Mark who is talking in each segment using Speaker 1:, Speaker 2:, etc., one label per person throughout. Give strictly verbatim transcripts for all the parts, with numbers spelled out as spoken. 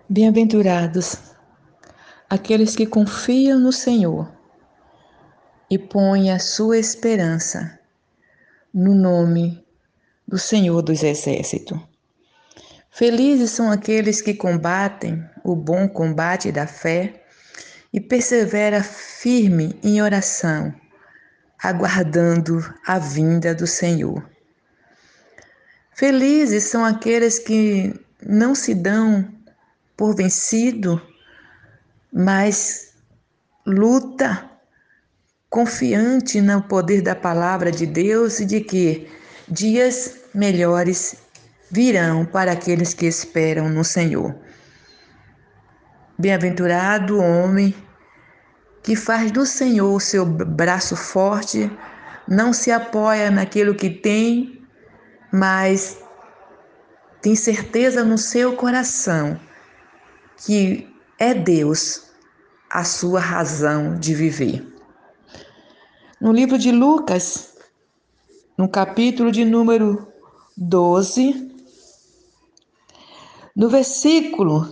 Speaker 1: Bem-aventurados aqueles que confiam no Senhor e põem a sua esperança no nome do Senhor dos Exércitos. Felizes são aqueles que combatem o bom combate da fé e perseveram firme em oração, aguardando a vinda do Senhor. Felizes são aqueles que não se dão por vencido, mas luta confiante no poder da palavra de Deus e de que dias melhores virão para aqueles que esperam no Senhor. Bem-aventurado o homem que faz do Senhor o seu braço forte, não se apoia naquilo que tem, mas tem certeza no seu coração que é Deus a sua razão de viver. No livro de Lucas, no capítulo de número doze, no versículo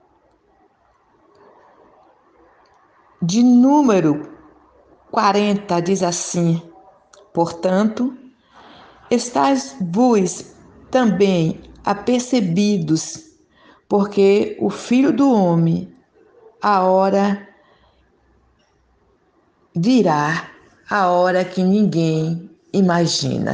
Speaker 1: de número quarenta, diz assim: portanto, estáis vos também apercebidos, porque o Filho do Homem, a hora virá, a hora que ninguém imagina.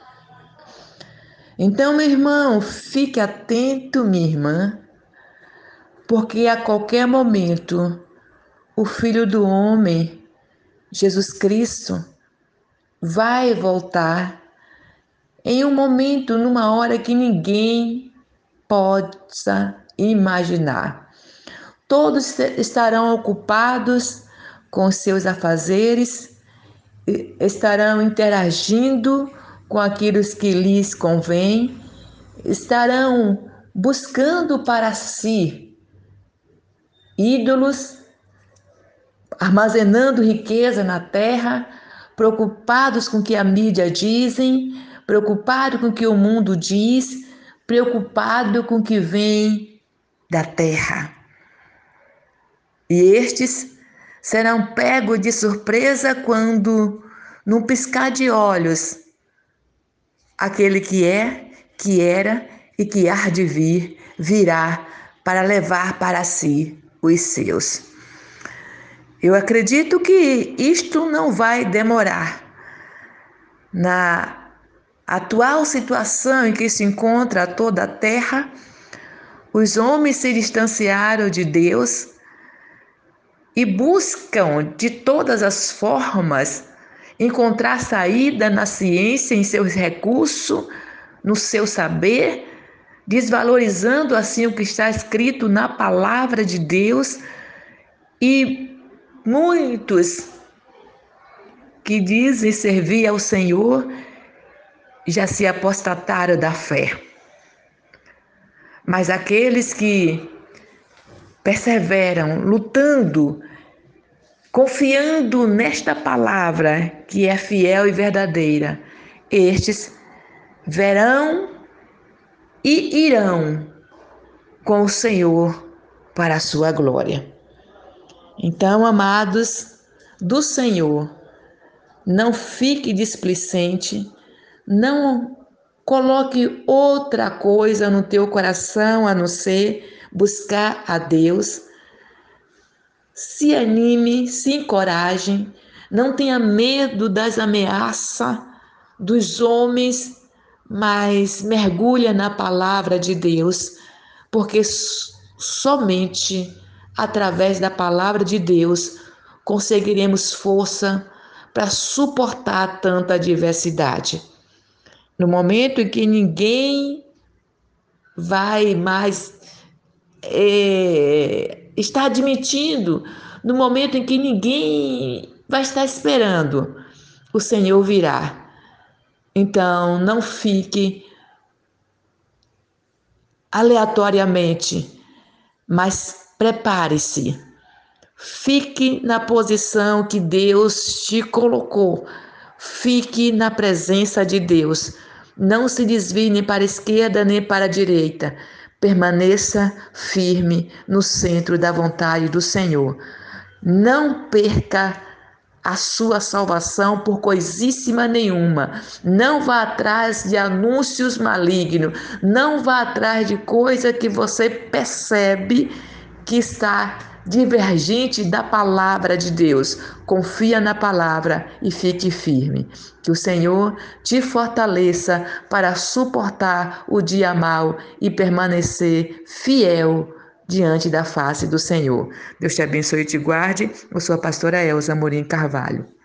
Speaker 1: Então, meu irmão, fique atento, minha irmã, porque a qualquer momento o Filho do Homem, Jesus Cristo, vai voltar em um momento, numa hora que ninguém possa imaginar. Todos estarão ocupados com seus afazeres, estarão interagindo com aquilo que lhes convém, estarão buscando para si ídolos, armazenando riqueza na terra, preocupados com o que a mídia dizem, preocupados com o que o mundo diz, preocupado com o que vem da terra. E estes serão pegos de surpresa quando, num piscar de olhos, aquele que é, que era e que há de vir, virá para levar para si os seus. Eu acredito que isto não vai demorar. Na atual situação em que se encontra toda a terra, os homens se distanciaram de Deus e buscam de todas as formas encontrar saída na ciência, em seus recursos, no seu saber, desvalorizando assim o que está escrito na palavra de Deus, e muitos que dizem servir ao Senhor já se apostataram da fé. Mas aqueles que perseveram, lutando, confiando nesta palavra que é fiel e verdadeira, estes verão e irão com o Senhor para a sua glória. Então, amados do Senhor, não fique displicente, não coloque outra coisa no teu coração a não ser buscar a Deus. Se anime, se encoraje, não tenha medo das ameaças dos homens, mas mergulha na palavra de Deus, porque somente através da palavra de Deus conseguiremos força para suportar tanta adversidade. No momento em que ninguém vai mais é, estar admitindo, no momento em que ninguém vai estar esperando, o Senhor virá. Então, não fique aleatoriamente, mas prepare-se. Fique na posição que Deus te colocou. Fique na presença de Deus. Não se desvie nem para a esquerda nem para a direita. Permaneça firme no centro da vontade do Senhor. Não perca a sua salvação por coisíssima nenhuma. Não vá atrás de anúncios malignos. Não vá atrás de coisa que você percebe que está divergente da palavra de Deus. Confia na palavra e fique firme. Que o Senhor te fortaleça para suportar o dia mau e permanecer fiel diante da face do Senhor. Deus te abençoe e te guarde. Eu sou a pastora Elza Amorim Carvalho.